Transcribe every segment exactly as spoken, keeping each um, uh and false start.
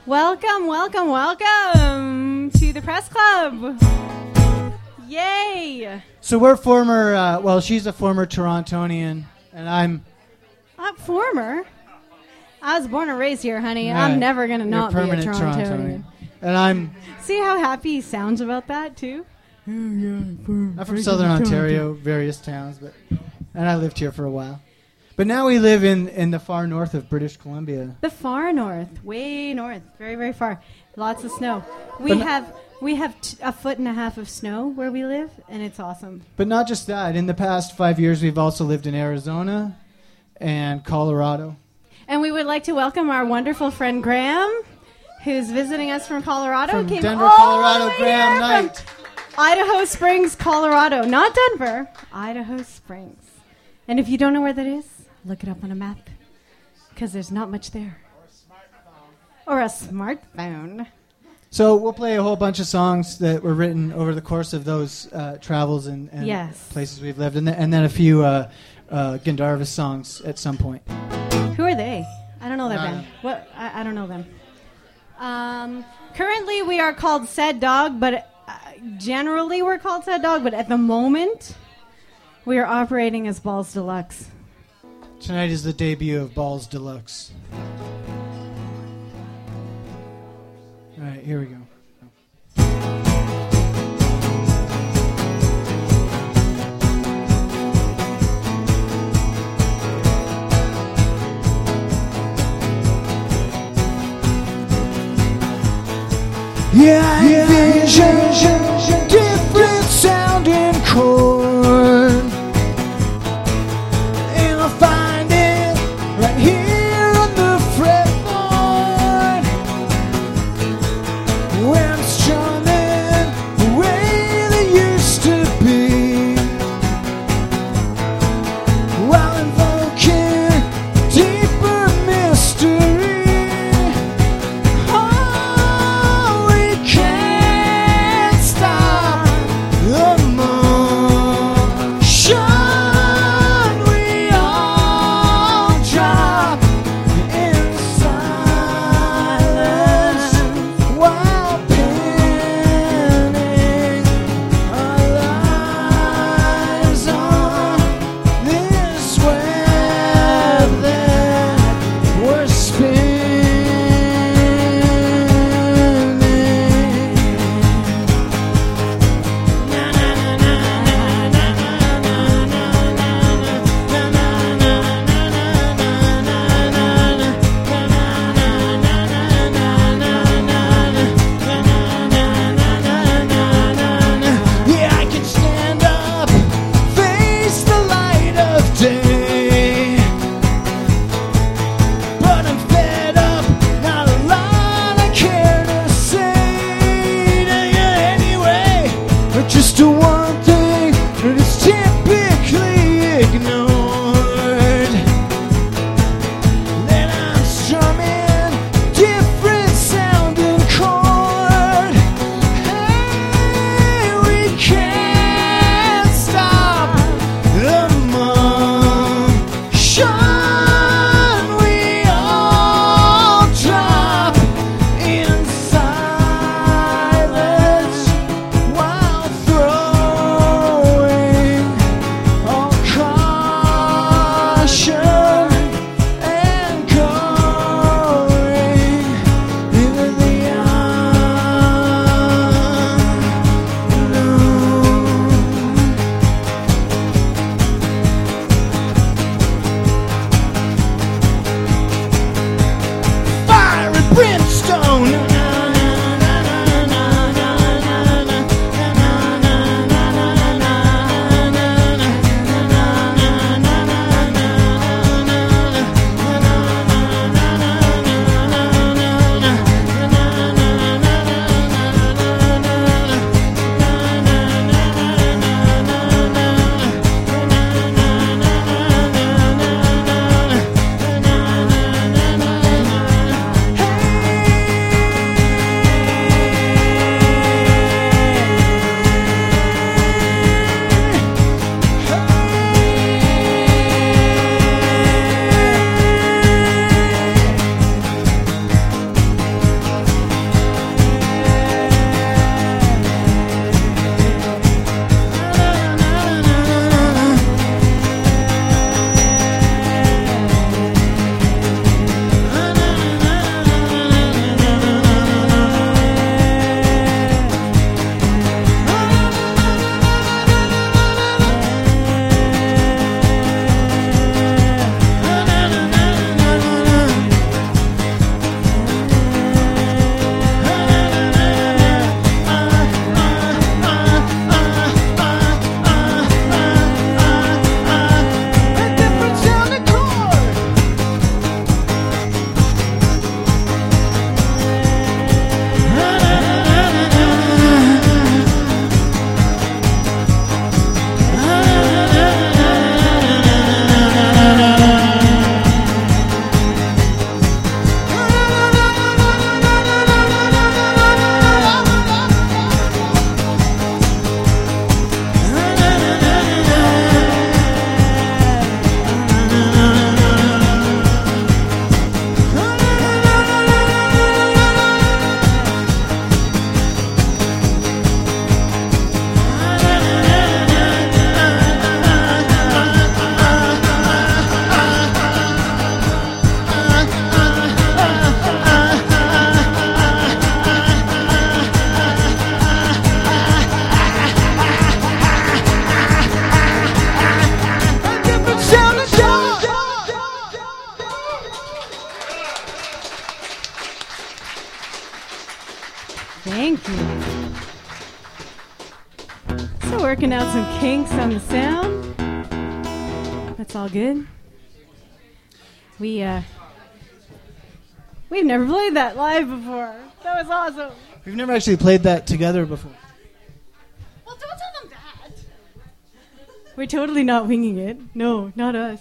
Welcome, welcome, welcome to the Press Club. Yay! So we're former, uh, well, she's a former Torontonian, and I'm... I'm former? I was born and raised here, honey. Right. I'm never going to not be a permanent Torontonian. Torontonian. And I'm... See how happy he sounds about that, too? I'm from Southern Ontario, various towns, but and I lived here for a while. But now we live in, in the far north of British Columbia. The far north, way north, very, very far. Lots of snow. We But have we have t- a foot and a half of snow where we live, and it's awesome. But not just that. In the past five years, we've also lived in Arizona and Colorado. And we would like to welcome our wonderful friend Graham, who's visiting us from Colorado. From Came Denver, all Colorado, the way Graham here Knight. from Idaho Springs, Colorado. Not Denver, Idaho Springs. And if you don't know where that is, look it up on a map, because there's not much there. Or a smartphone. So we'll play a whole bunch of songs that were written over the course of those uh, travels and, and Yes. places we've lived, and, th- and then a few uh, uh, Gandharva songs at some point. Who are they? I don't know that I band. don't know. What? I, I don't know them. Um, currently, we are called Sad Dog, but uh, generally we're called Sad Dog. But at the moment, we are operating as Balls Deluxe. Tonight is the debut of Balls Deluxe. All right, here we go. Yeah, I envision different sounding chord, and I'll find it right here on the fretboard. When I'm strumming the way they used to be, while invoking deeper mystery. Oh, we can't stop the motion. We all drop in silence while pinning our lives on this web that we're spinning. Yeah, I can stand up, face the light of day, but I'm fed up, not a lot I care to say to you anyway. But just the one thing that is typically ignored, that I'm strumming different sounding chord. Hey, we can't stop the motion. We all drop in silence while throwing all caution and going into the unknown. Fire and brimstone. Hey, Thank you. So working out some kinks on the sound. That's all good. We, uh, we've never played that live before. That was awesome. We've never actually played that together before. Well, don't tell them that. We're totally not winging it. No, not us.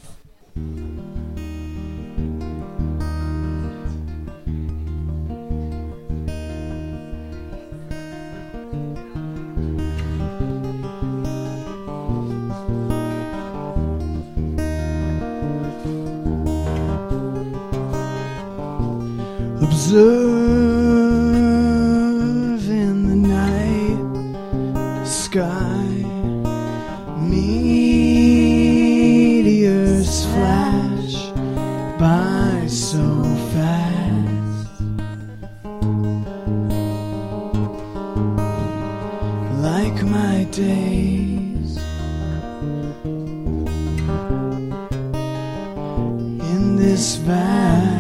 Observe in the night sky, meteors flash by so fast, like my days in this vast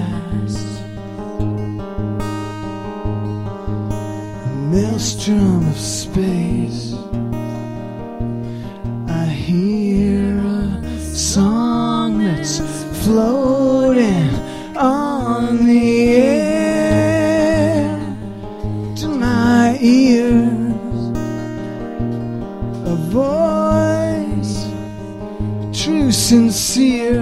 maelstrom of space. I hear a song that's floating on the air to my ears, a voice true, sincere,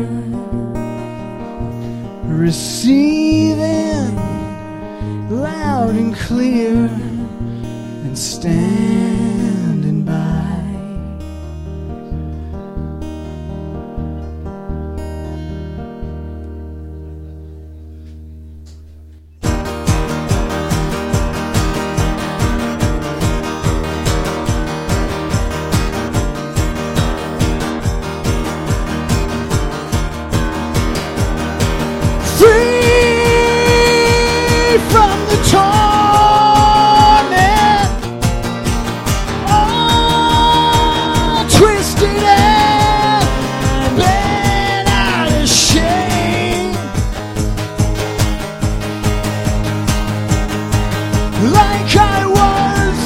receiving loud and clear, and standing by. Free from the torment, all twisted and bent out of shame, like I was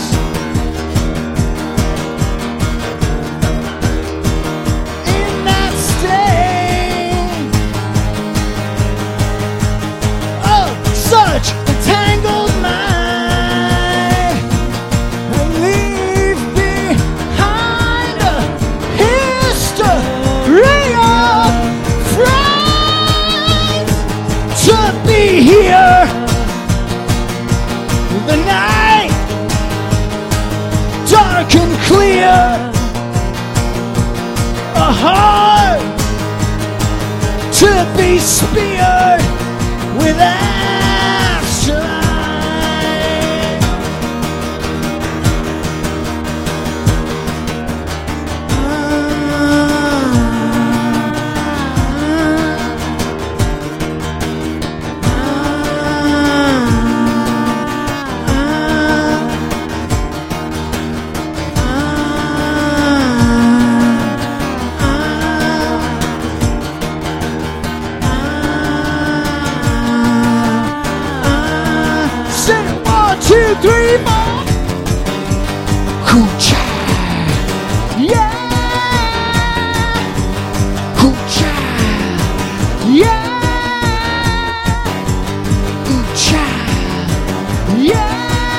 in that state of such a tangled mind, and leave behind a history of fright. To be here, the night dark and clear, a heart to be speared with astronite. Say one, two, three, four. Coochie, yeah. Coochie, yeah. Coochie, yeah.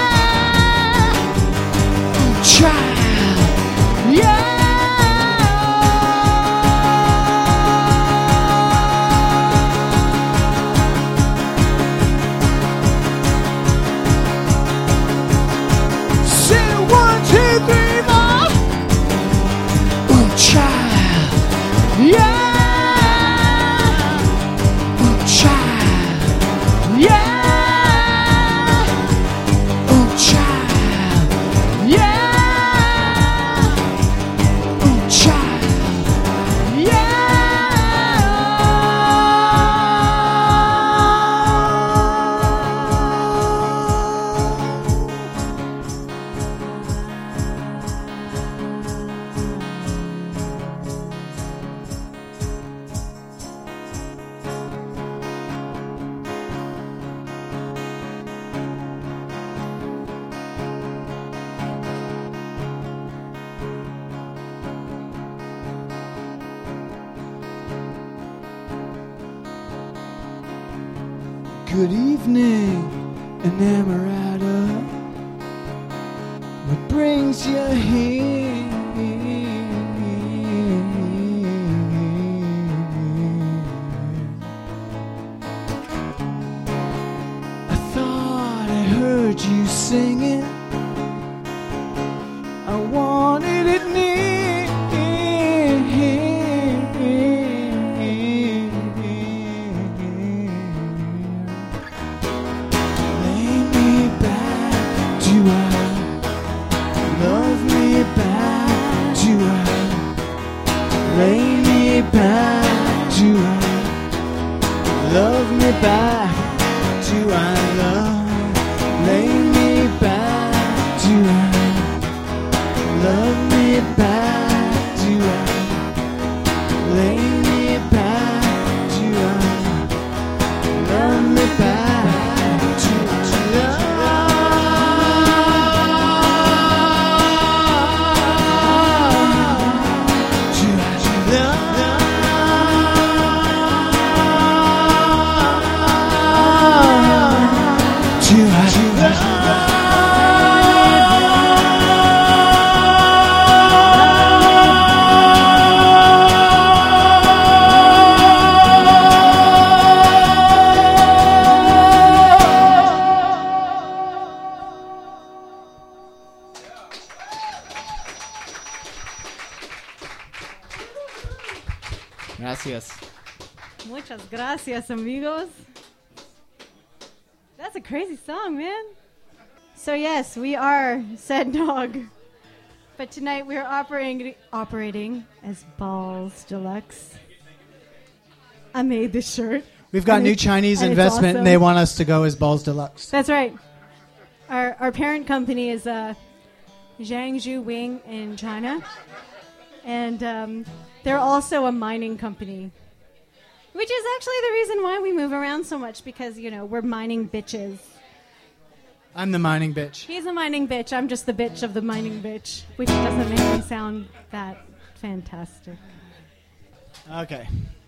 Coochie, yeah. Good evening, Enamorada. What brings you here? I thought I heard you singing. I wanted it near. Lay me back, do I? Love me back, do I? Lay me back, do I? Love me back, do I? Love, lay me back, do I? Love me back, do I? Lay me back, do I? Love me back, do Gracias. Muchas gracias, amigos. That's a crazy song, man. So yes, we are Sad Dog, but tonight we are operating operating as Balls Deluxe. I made this shirt. We've got And new it- Chinese and it's investment, awesome. and they want us to go as Balls Deluxe. That's right. Our our parent company is uh, Jiangsu Wing in China, and um, they're also a mining company, which is actually the reason why we move around so much, because you know we're mining bitches. I'm the mining bitch. He's a mining bitch. I'm just the bitch of the mining bitch, which doesn't make me sound that fantastic. Okay.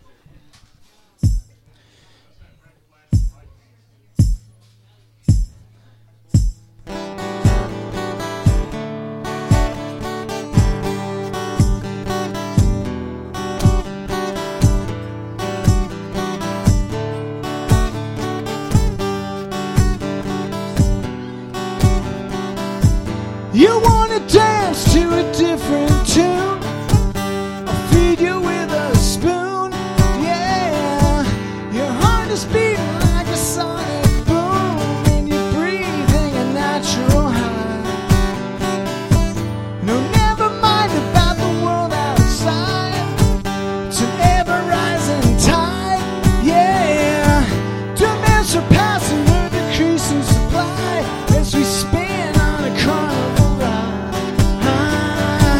You wanna dance to a different tune? I'll feed you with a spoon. Yeah, your heart is beating like a sonic boom, and you're breathing a natural high. No, never mind about the world outside. It's an ever-rising tide. Yeah, demands are passing, a decreasing supply as we spin on a carnival ride.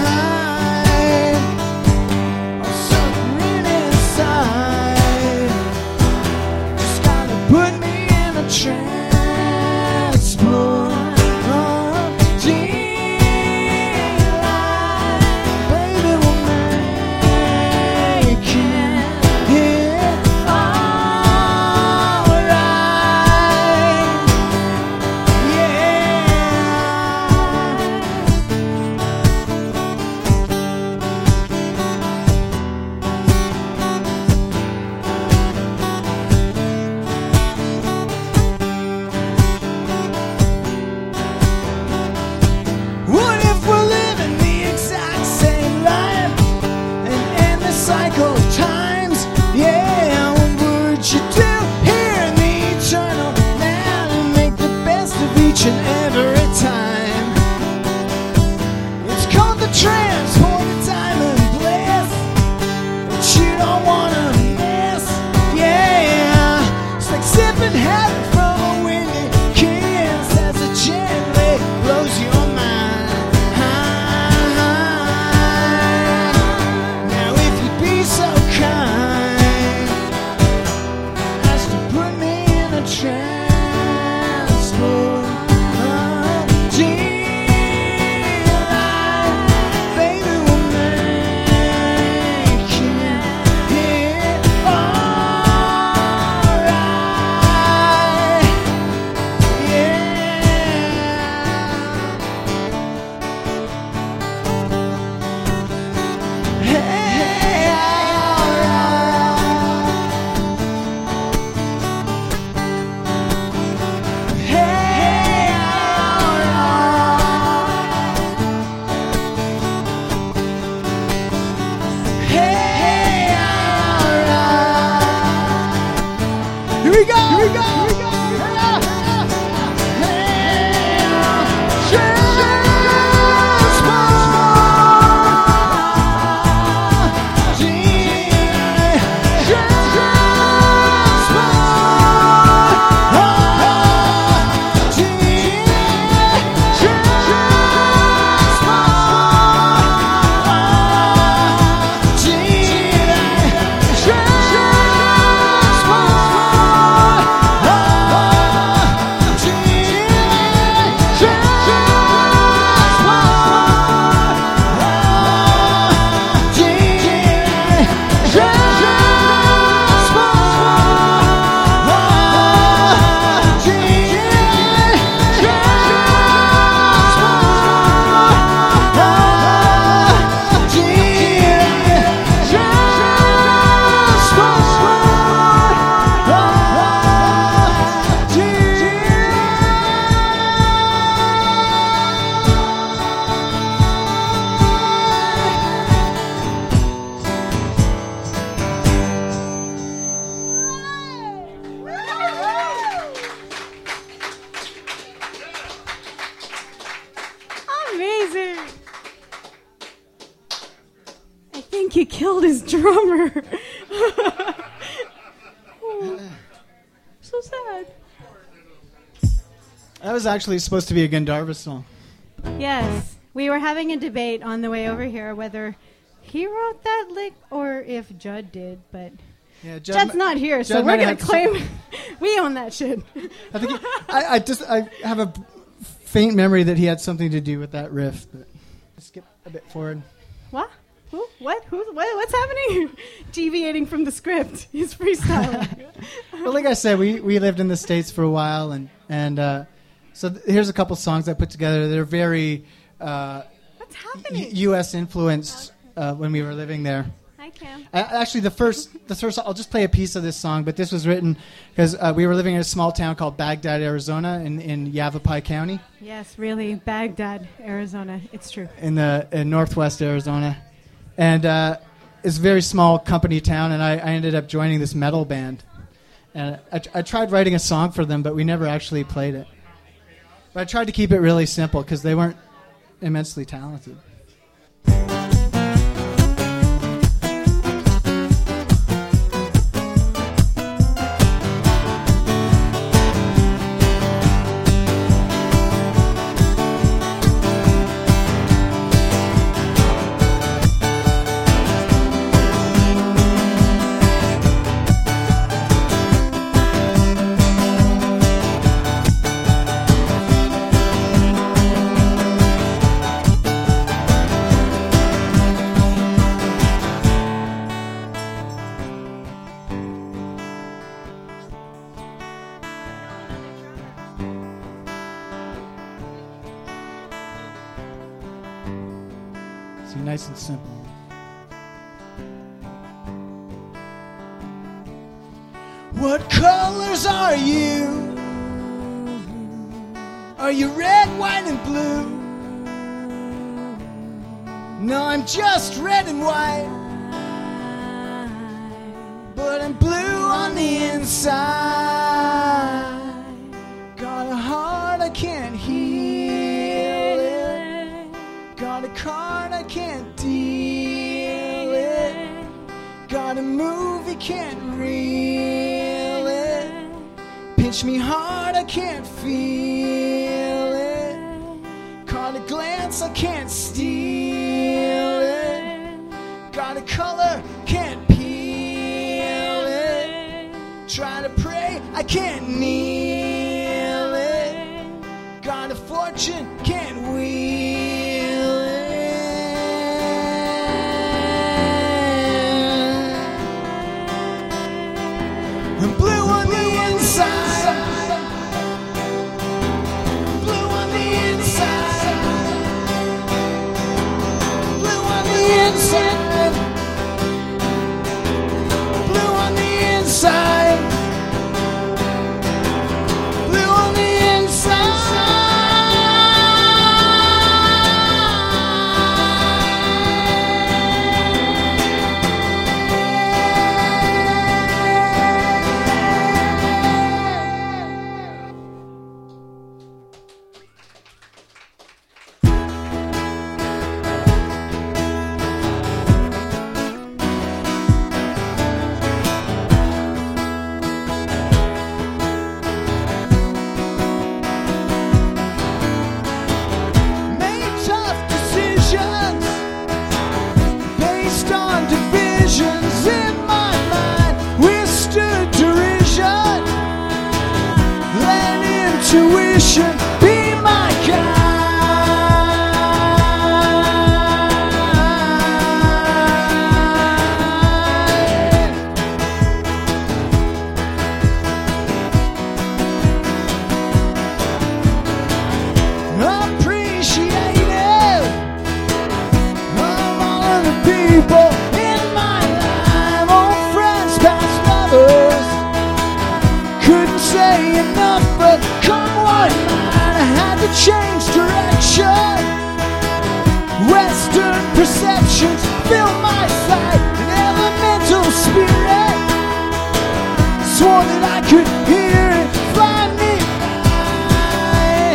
think you killed his drummer. Oh, so sad. That was actually supposed to be a Gandharva song. Yes, we were having a debate on the way over here whether he wrote that lick or if Judd did, but Yeah, Judd Judd's ma- not here, so Judd we're might going have to to- claim we own that shit. I think he, I, I just I have a faint memory that he had something to do with that riff. But skip a bit forward. What? Who? What? Who? What? What's happening? Deviating from the script. He's freestyling. Well, like I said, we, we lived in the States for a while, and and uh, so th- here's a couple songs I put together. They're very uh, What's happening? y- U S influenced uh, when we were living there. Hi, Cam. I, actually, the first, the first, I'll just play a piece of this song, but this was written because uh, we were living in a small town called Baghdad, Arizona, in, in Yavapai County, Yes, really. Baghdad, Arizona. It's true. in the in northwest Arizona, and uh, it's a very small company town. And I, I ended up joining this metal band, and I, I tried writing a song for them, but we never actually played it. But I tried to keep it really simple because they weren't immensely talented. See, nice and simple. What colors are you? Are you red, white, and blue? No, I'm just red and white, but I'm blue on the inside. Got a heart I can't heal it. Got a card I can't deal it. Got a movie can't reel it. Pinch me hard I can't feel it. Caught a glance I can't steal it. Got a color can't peel it. Try to pray I can't kneel it. Got a fortune can't wheel it. I'm blue on the inside. Blue on the inside. Blue on the inside. Blue on the inside. Blue on the made tough decisions based on divisions in my mind. Withstood derision. Let intuition be my guide. Appreciative of all of the people in my life, old friends, past lovers. Couldn't say enough, but come what might, I had to change direction. Western perceptions fill my sight, an elemental spirit. Swore that I could hear it fly me by.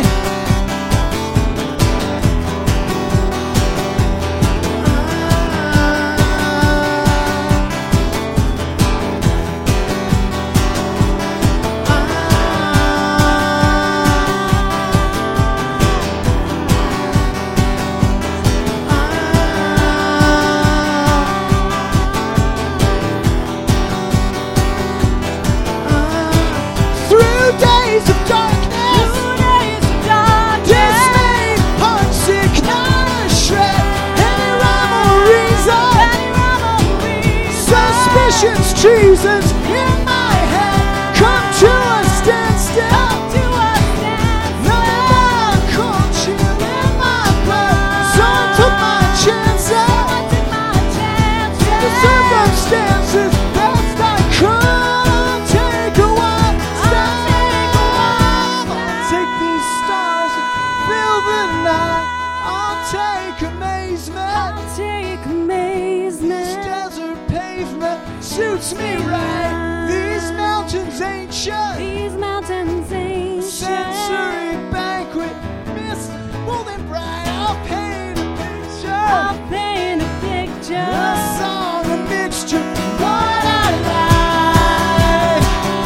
treasons in my head come to a standstill. No more cold chill in my blood, so I took my chances. The circumstances best I could. Take a wild step. Take these stars and fill the night. I'll take amazement. Take amazement. This desert pavement suits me right. These mountains ancient. These mountains ancient. Sensory banquet, mist, bold and bright. I'll paint a picture. I'll paint a picture. A song, a mixture, what I like.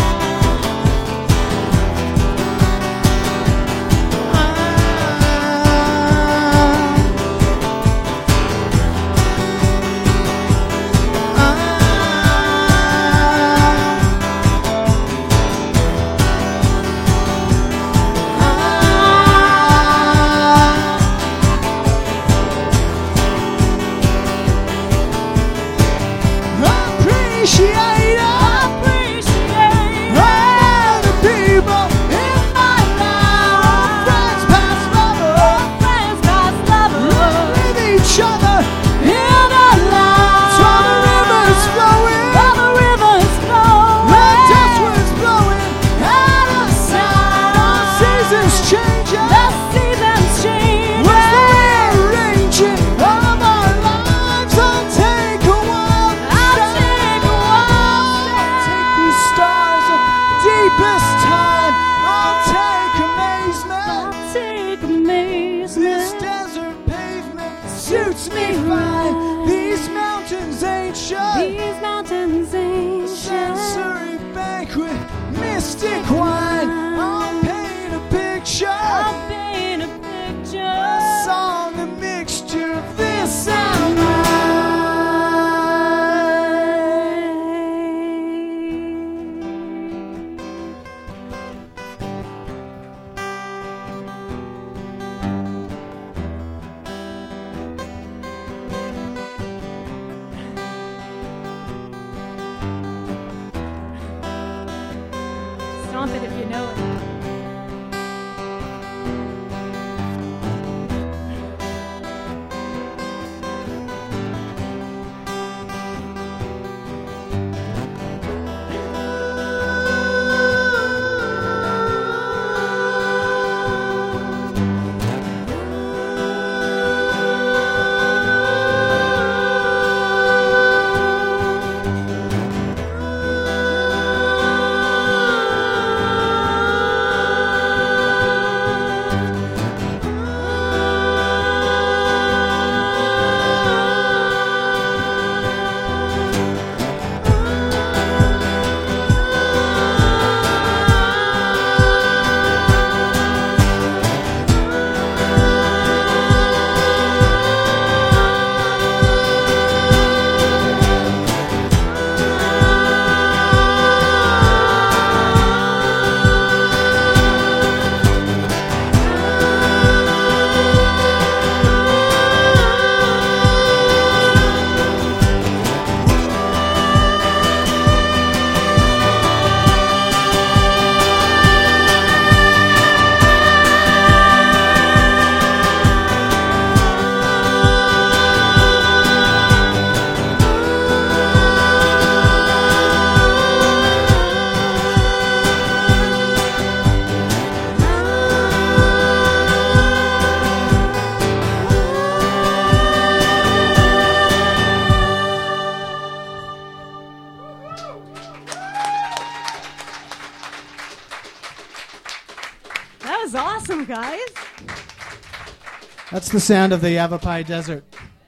Appreciate it. Appreciate all the people in my life. Friends, past lovers, friends, past lovers. with each other in our lives. While the river's flowing, While the river's flowing. the dust winds blowing out of sight. Our seasons changing, The seasons change. with the rearranging of our lives. I'll take a wild I'll step. take a wild Take these stars of deepest time. I'll take amazement. I'll take amazement. This desert pavement suits me fine. These mountains ancient. These mountains ancient. Sensory banquet, mystic wine. I'll paint a picture. I'll paint a picture. A song, a mixture of this and that. Stomp it if you know it. That was awesome, guys. That's the sound of the Yavapai Desert.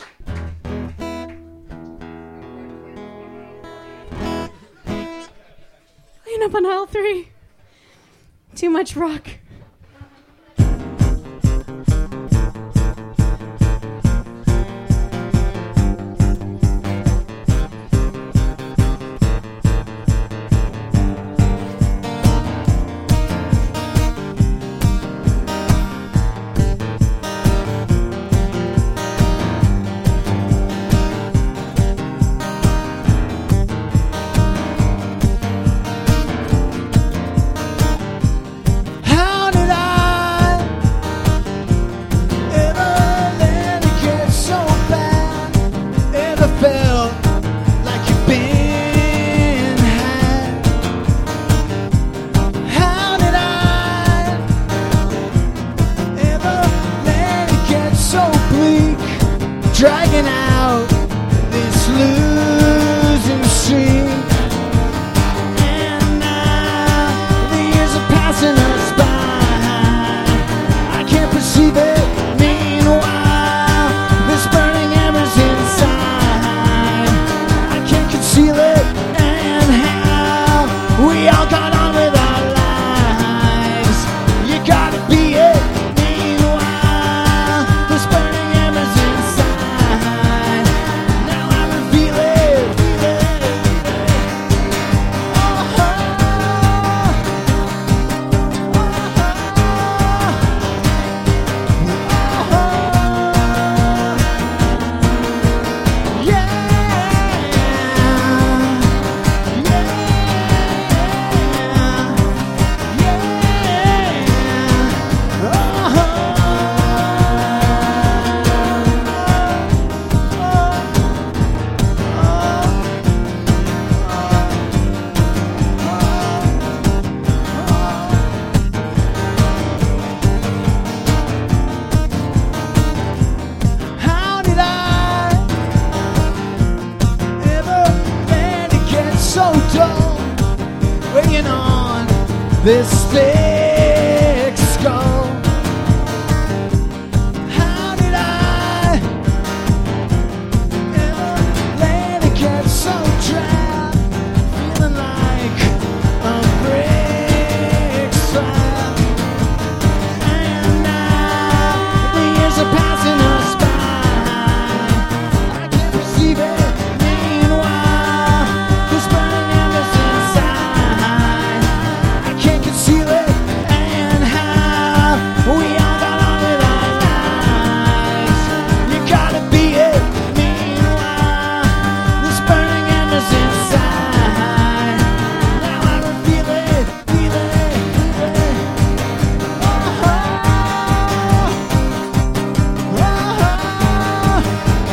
Clean up on aisle three. Too much rock. this thick skull. How did I ever let it get so dry, feeling like a brick slab? And now the years are passing us by, I can't perceive it. Meanwhile, this burning embers inside, I can't conceal it. And how we all got on with our lives, you gotta be it. Meanwhile, this burning embers inside, now I can feel it, feel it, feel it. Oh, oh, oh,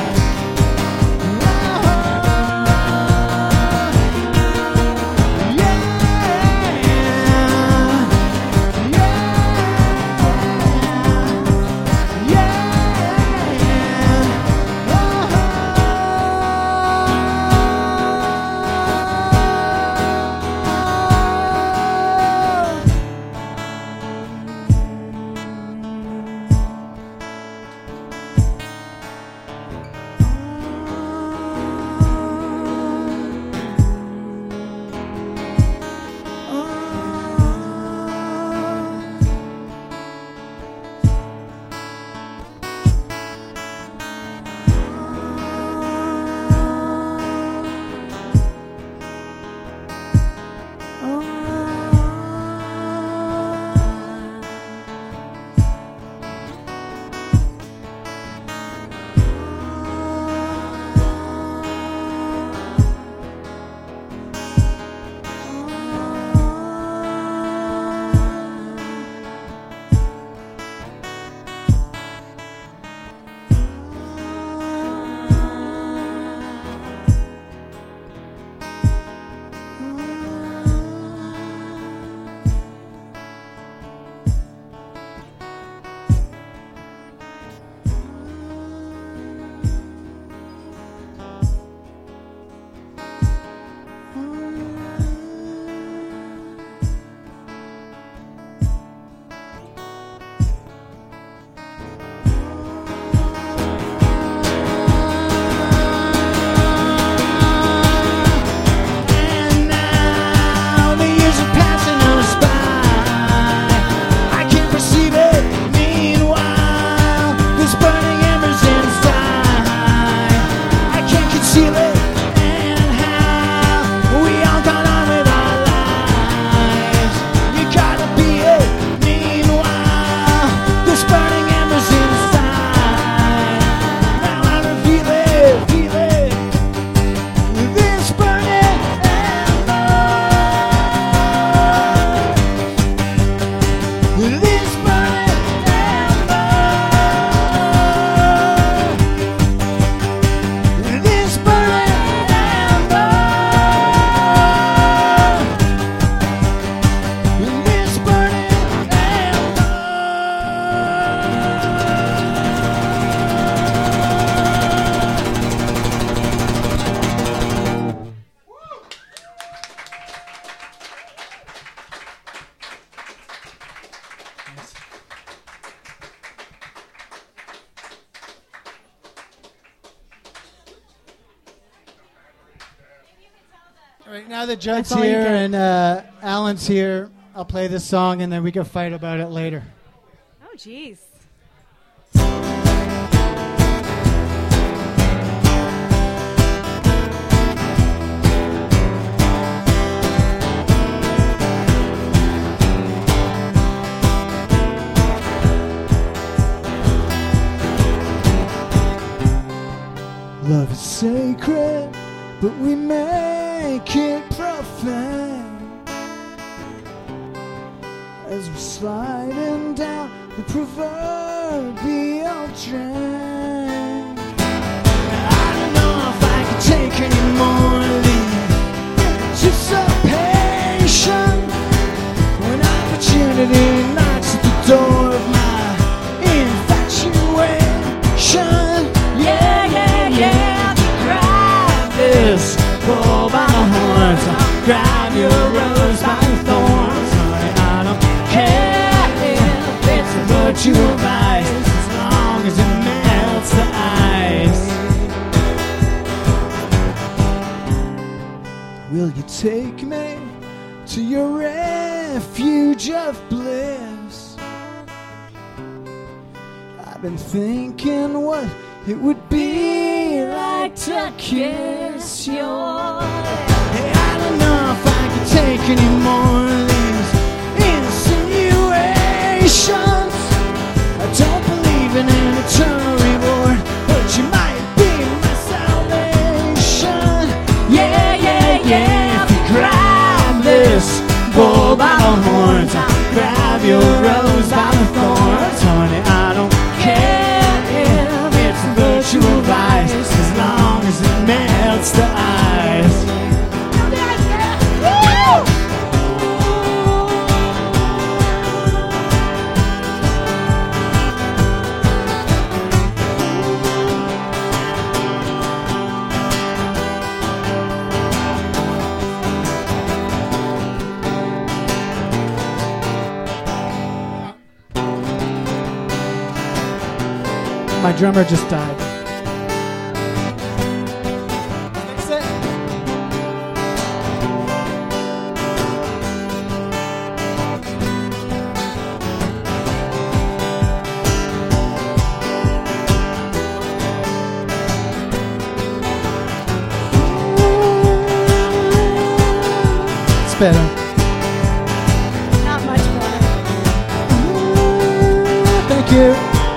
and now the years are passing us by, I can't perceive it. Meanwhile, this burning embers inside, I can't conceal it. And how we all got on with our lives, you gotta be it. Meanwhile, this burning embers inside, now I can feel it, feel it. This burning ember, this burning ember, this burning ember, this burning All right, now that Judd's That's all you here get. and uh, Alan's here, I'll play this song and then we can fight about it later. Oh, jeez. Love is sacred, but we make it profane as we're sliding down the proverbial drain. I don't know if I can take any more of the anticipation when opportunity knocks at the door of my infatuation. Yeah, yeah, yeah, grab this bull by the horns, grab your rose by the thorns, honey. I virtual vice, as long as it melts the ice. Will you take me to your refuge of bliss? I've been thinking what it would be like to kiss your. Hey, I don't know if I can take any more of these insinuations. I don't believe in an eternal reward, but you might be my salvation. Yeah, yeah, yeah. If you grab this bull by the horns, I'll grab your rose by the thorns, honey. I don't care if it's a virtual vice, as long as it melts the ice. My drummer just died. Fix it. It's better. Not much better. Thank you.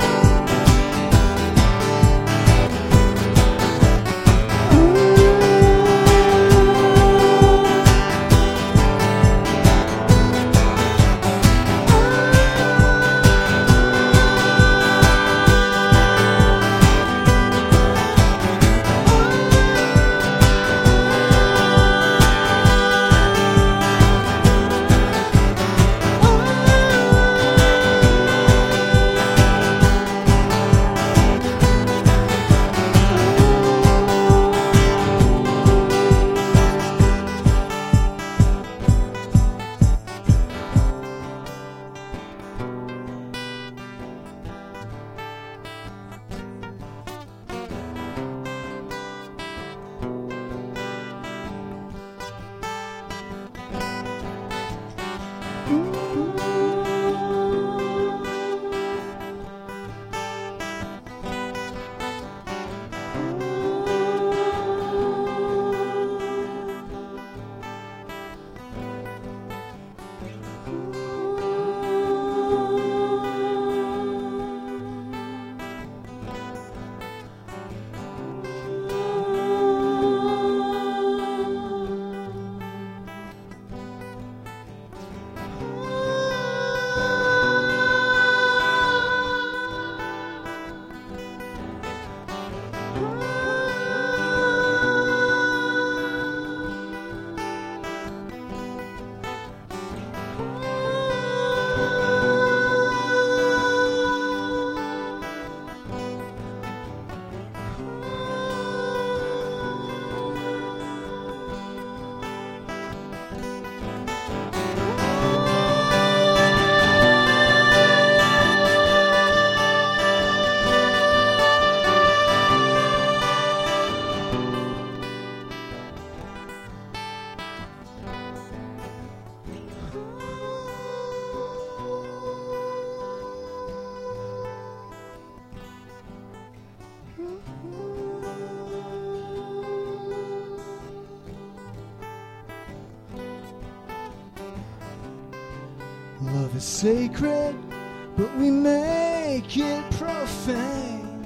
Love is sacred, but we make it profane.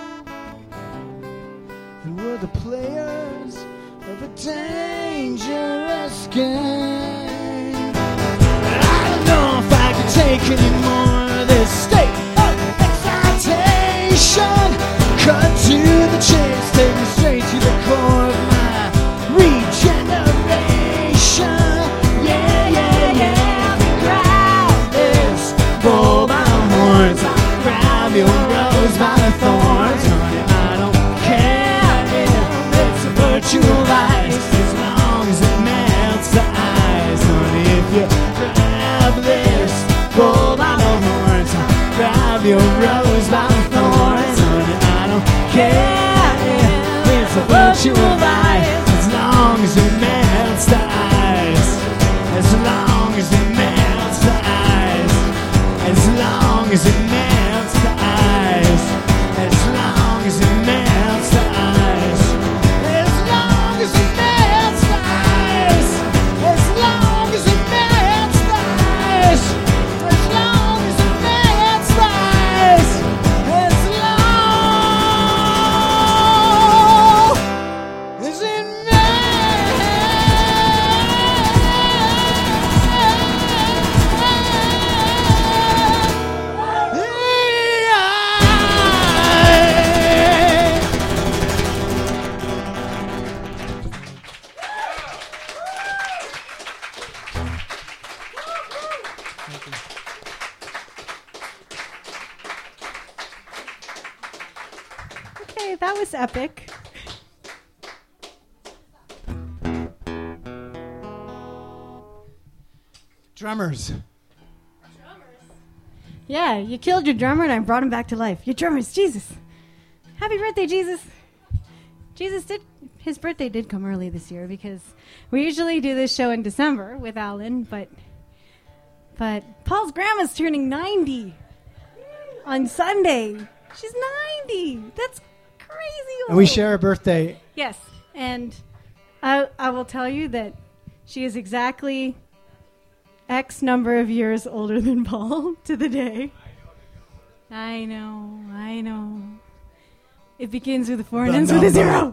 And we're the players of a dangerous game. And I don't know if I can take any more of this state of excitation. Cut to the chase, take me straight to the core of my regeneration. Yeah, yeah, yeah. Bull by the horns, I'll grab your rose by the thorns, honey. I don't care if it's a virtual vice, as long as it melts the ice, honey. If you grab this bull by the horns, have your rose by the thorns. Honey, I don't care. It's a virtual vice as long as it melts the ice. As long as it melts the ice. As long as it melts the ice. As long as it melts the ice. As long as it melts the ice. As long as it melts the ice. As long as it melts the ice. As long as it Okay, that was epic. Drummers. Yeah, you killed your drummer and I brought him back to life. Your drummers, Jesus. Happy birthday, Jesus. Jesus did, his birthday did come early this year because we usually do this show in December with Alan, but but Paul's grandma's turning ninety on Sunday. She's ninety. That's crazy old. And we share a birthday. Yes, and I, I will tell you that she is exactly X number of years older than Paul to the day. I know, I know. It begins with a four and The ends with a zero.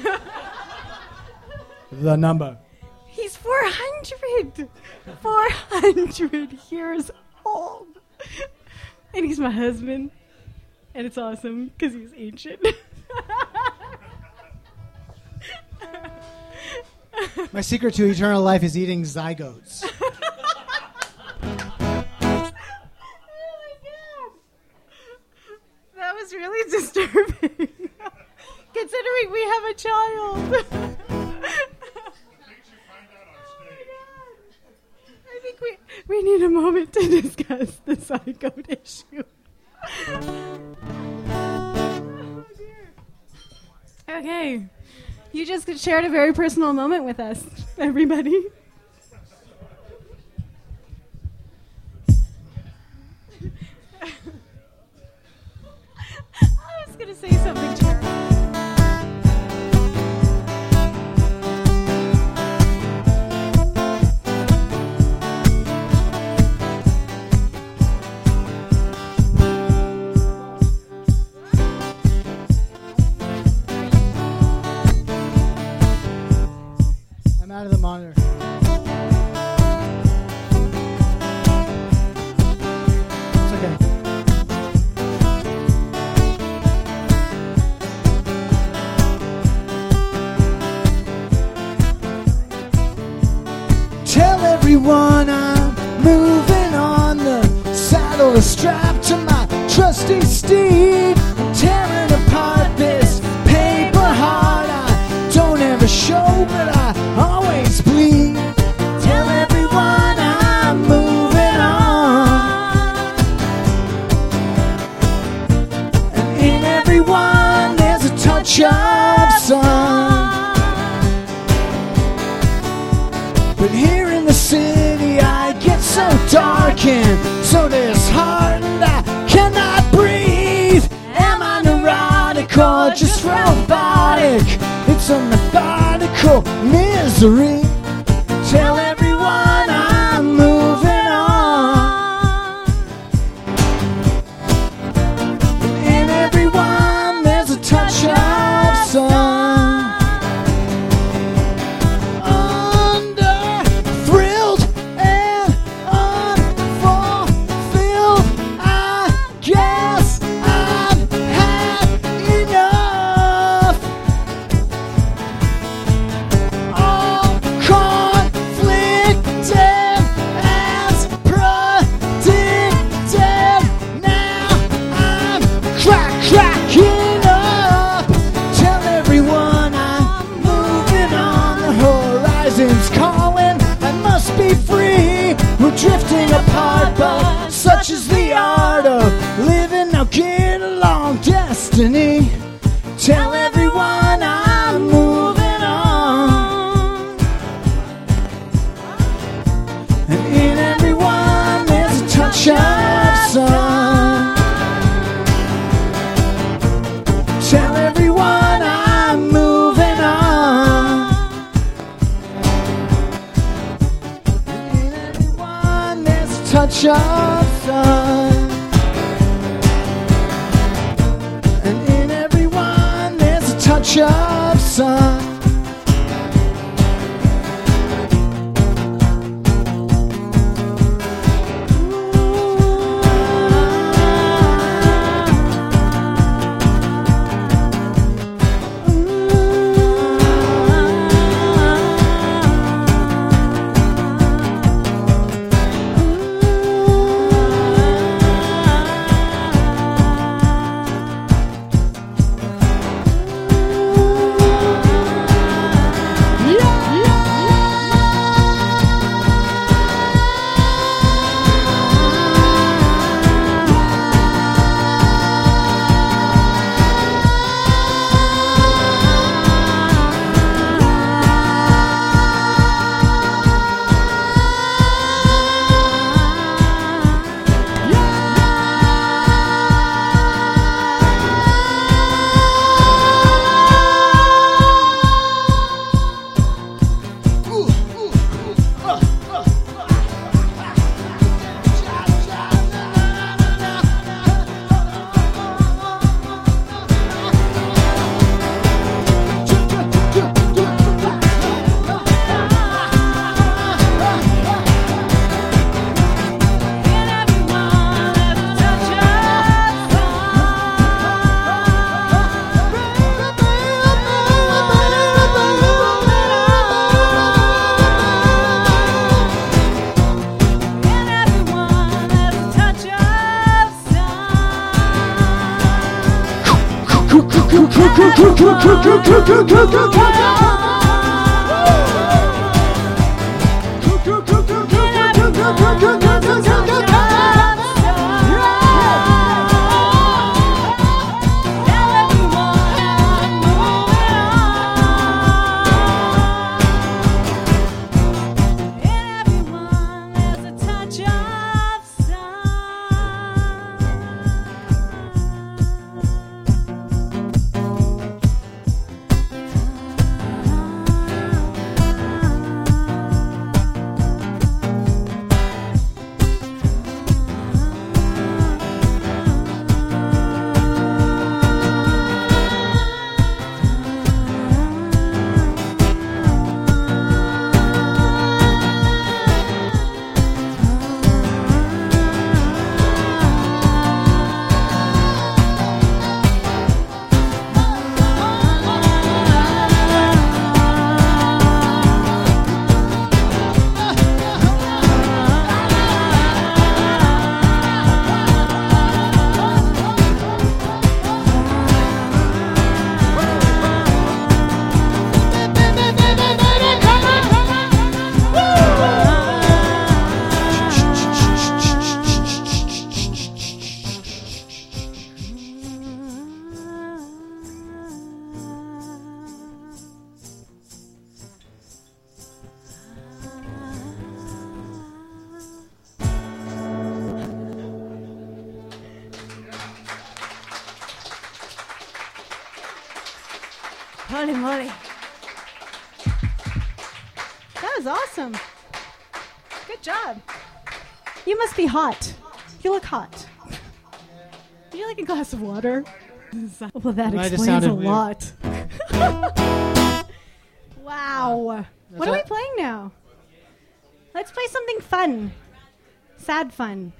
The number. He's four hundred. four hundred years old. And he's my husband. And it's awesome because he's ancient. My secret to eternal life is eating zygotes. That was really disturbing. Considering we have a child. I think we, we need a moment to discuss the zygote issue. Oh, dear. Okay. You just shared a very personal moment with us, everybody. I was going to say something terrible. I'm out of the monitor. It's okay. Tell everyone I'm moving on. The saddle is strapped to my trusty steed. I'm tearing apart this paper heart. I don't ever show, but I always bleed. Tell everyone I'm moving on. And in everyone there's a touch of sun. But here in the city I get so dark and so disheartened I cannot breathe. Am I neurotic or just robotic? It's a methodical misery. Tell everyone I'm moving on. In everyone there's a touch of sun. Calling, I must be free. We're drifting apart, but such is the art of living. of sun. And in everyone there's a touch of sun. Holy moly. That was awesome. Good job. You must be hot. You look hot. Would you like a glass of water? Well, that Might have explains sounded a weird. lot. Wow. What are we it. playing now? Let's play something fun. Sad fun.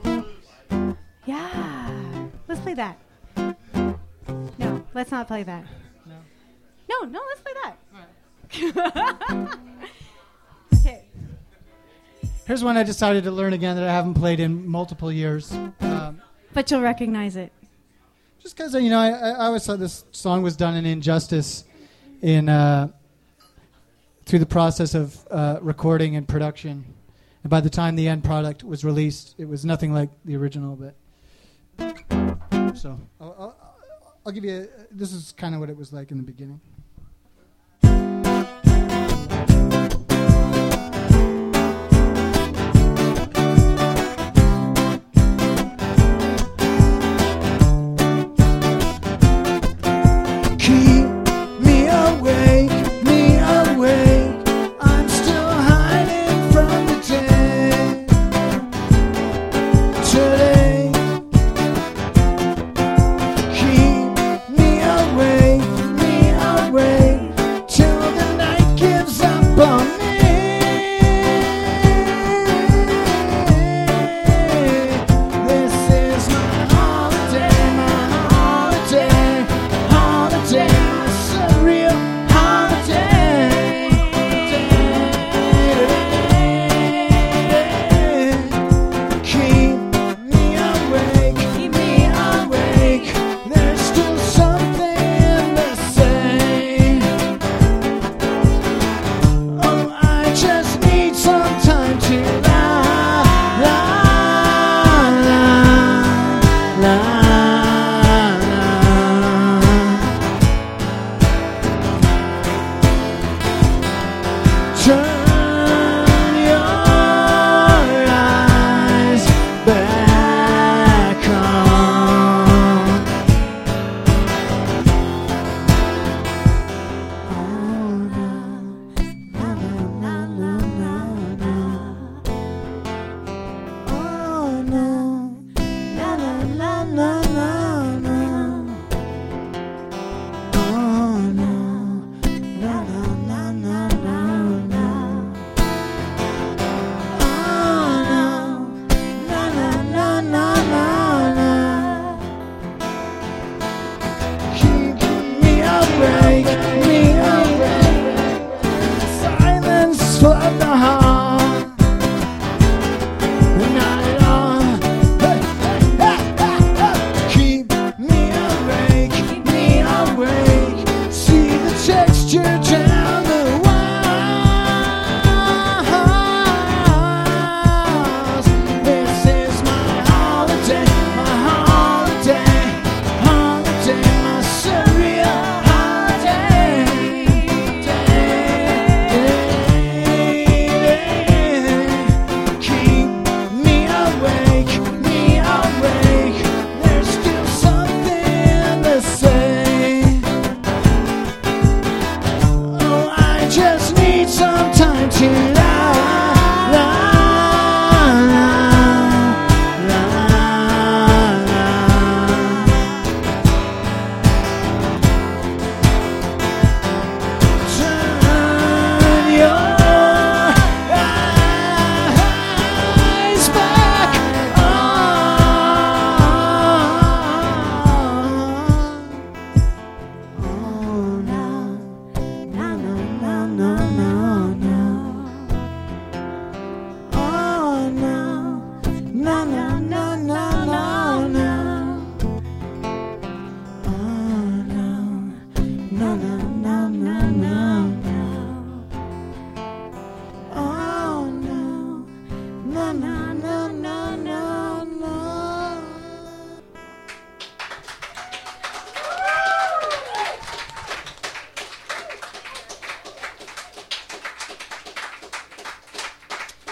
Yeah. Let's play that. No, let's not play that. No. No, no, let's play that. Okay. Here's one I decided to learn again that I haven't played in multiple years. Um, But you'll recognize it. just because, you know, I, I always thought this song was done an injustice in uh, through the process of uh, recording and production. And by the time the end product was released, it was nothing like the original. But so I'll, I'll, I'll give you. A, this is kind of what it was like in the beginning.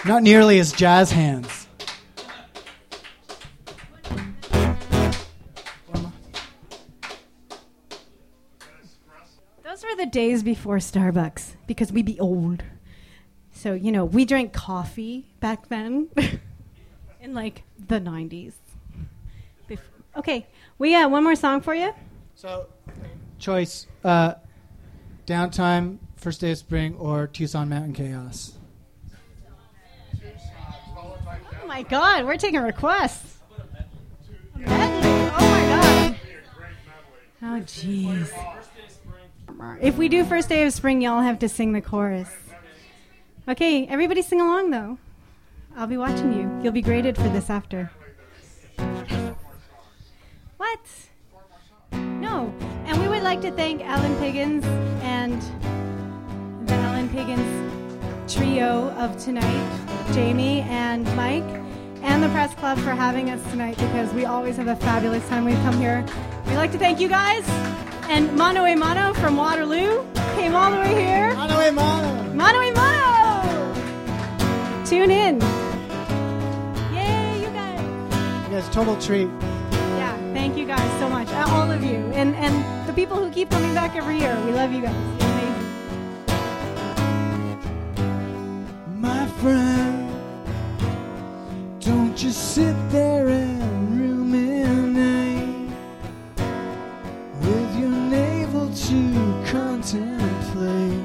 Not nearly as jazz hands. Those were the days before Starbucks because we be old. So, you know, we drank coffee back then in like the nineties. Bef- okay, we got one more song for you. So, choice, uh, Downtime, First Day of Spring, or Tucson Mountain Chaos. Oh my God, we're taking requests. A medley. Oh my God. Oh jeez. If we do First Day of Spring, y'all have to sing the chorus. Okay, everybody sing along though. I'll be watching you. You'll be graded for this after. What? No. And we would like to thank Alan Piggins and the Alan Piggins trio of tonight, Jamie and Mike, and the Press Club for having us tonight because we always have a fabulous time when we come here. We'd like to thank you guys. And Mano a Mano from Waterloo came all the way here. Mano a Mano! Mano a Mano! Tune in. Yay, you guys. You guys, total treat. Yeah, thank you guys so much. Uh, all of you. And and the people who keep coming back every year. We love you guys. You're amazing. My friend, don't just sit there and ruminate with your navel to contemplate.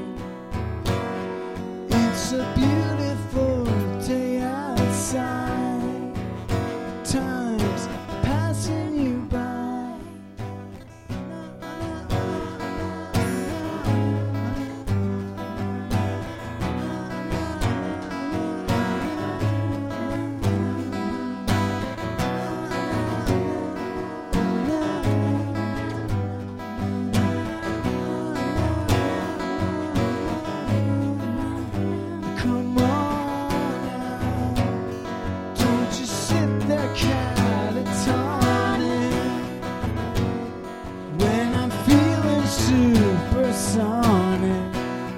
It's a beautiful day outside. Time's passing you by. Come on now, don't just sit there catatonic when I'm feeling supersonic.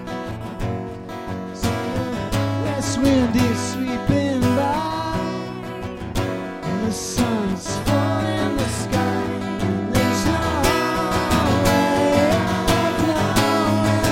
So the west wind is sweeping by, and the sun's falling in the sky. And there's no way of knowing,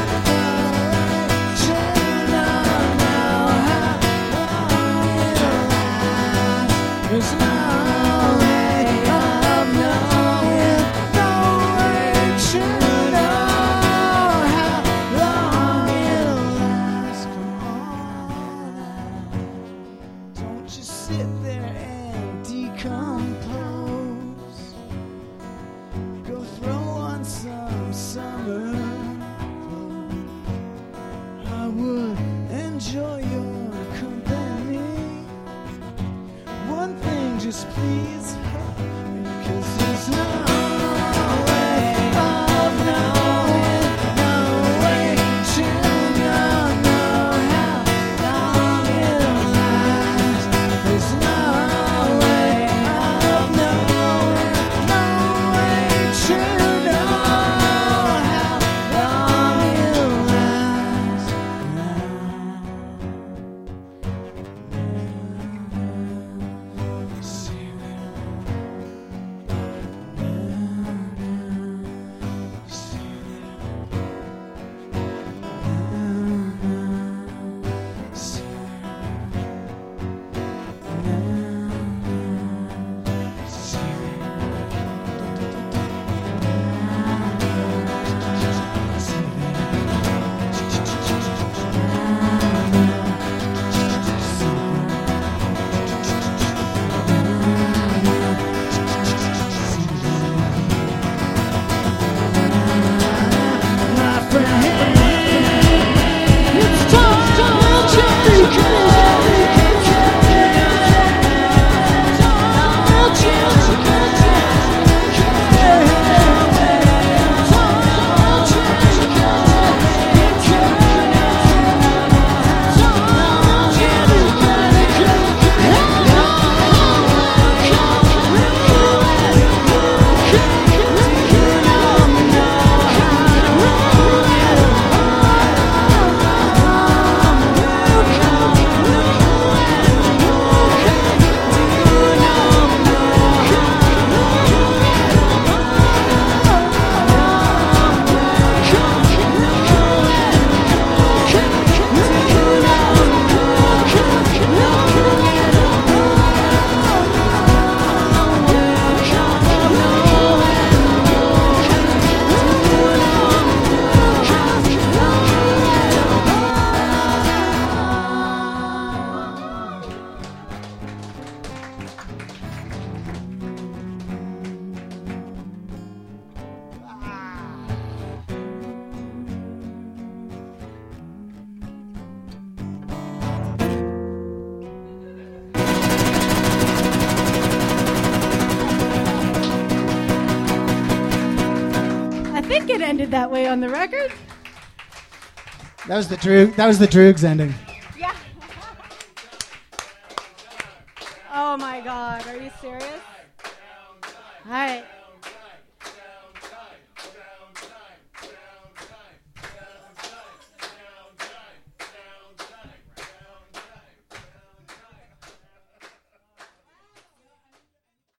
should not know how long it'll last. There's no way of knowing, no way to know how long it'll last. Come on now, don't just sit there and decompose. Go throw on some summer clothes. I would enjoy your company. One thing, just please help me, 'cause there's no way of knowing, no way to know, know how long it'll last. There's no way of knowing, no way to know how long it'll last. My friend, it's time to change. think it ended that way on the record. That was the Droog. That was the Droogs ending. Yeah. Oh my God, are you serious? All right.